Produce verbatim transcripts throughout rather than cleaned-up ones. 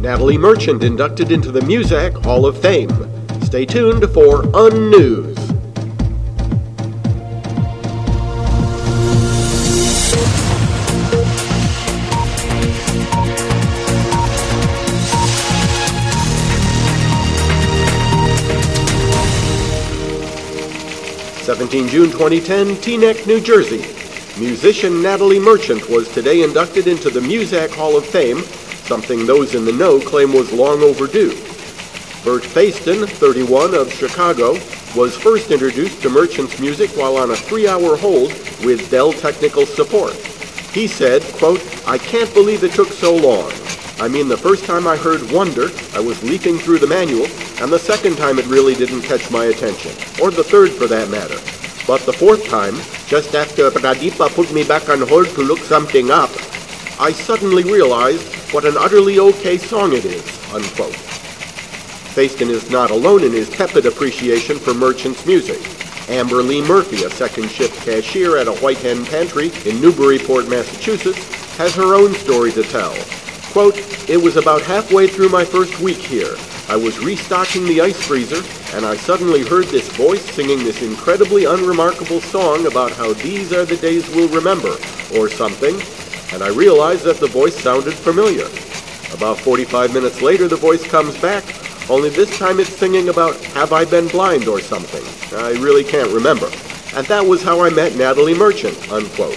Natalie Merchant inducted into the Muzak Hall of Fame. Stay tuned for Unnews. seventeenth of June twenty ten, Teaneck, New Jersey. Musician Natalie Merchant was today inducted into the Muzak Hall of Fame, something those in the know claim was long overdue. Bert Faiston, thirty-one, of Chicago, was first introduced to Merchant's music while on a three-hour hold with Dell Technical Support. He said, quote, "I can't believe it took so long. I mean, the first time I heard Wonder, I was leafing through the manual, and the second time it really didn't catch my attention, or the third for that matter. But the fourth time, just after Pradipa put me back on hold to look something up, I suddenly realized what an utterly okay song it is," unquote. Faiston is not alone in his tepid appreciation for Merchant's music. Amber Lee Murphy, a second-shift cashier at a White Hen Pantry in Newburyport, Massachusetts, has her own story to tell. Quote, "It was about halfway through my first week here. I was restocking the ice freezer, and I suddenly heard this voice singing this incredibly unremarkable song about how these are the days we'll remember, or something, and I realized that the voice sounded familiar. About forty-five minutes later, the voice comes back, only this time it's singing about have I been blind or something. I really can't remember. And that was how I met Natalie Merchant," unquote.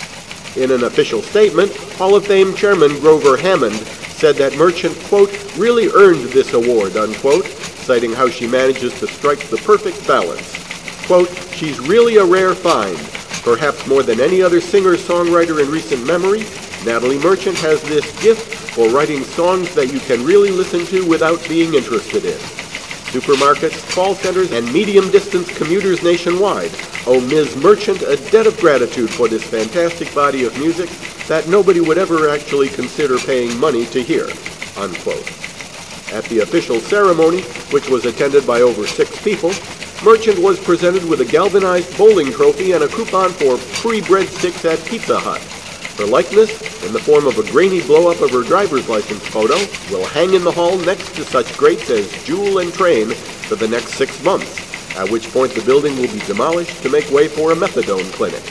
In an official statement, Hall of Fame Chairman Grover Hammond said that Merchant, quote, "really earned this award," unquote, citing how she manages to strike the perfect balance. Quote, "She's really a rare find. Perhaps more than any other singer-songwriter in recent memory, Natalie Merchant has this gift for writing songs that you can really listen to without being interested in. Supermarkets, call centers, and medium-distance commuters nationwide owe Miz Merchant a debt of gratitude for this fantastic body of music that nobody would ever actually consider paying money to hear," unquote. At the official ceremony, which was attended by over six people, Merchant was presented with a galvanized bowling trophy and a coupon for free breadsticks at Pizza Hut. Her likeness, in the form of a grainy blow-up of her driver's license photo, will hang in the hall next to such greats as Jewel and Train for the next six months, at which point the building will be demolished to make way for a methadone clinic.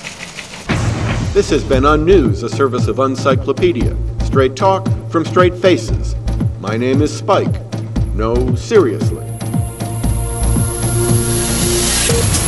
This has been Unnews, a service of Uncyclopedia. Straight talk from straight faces. My name is Spike. No, seriously.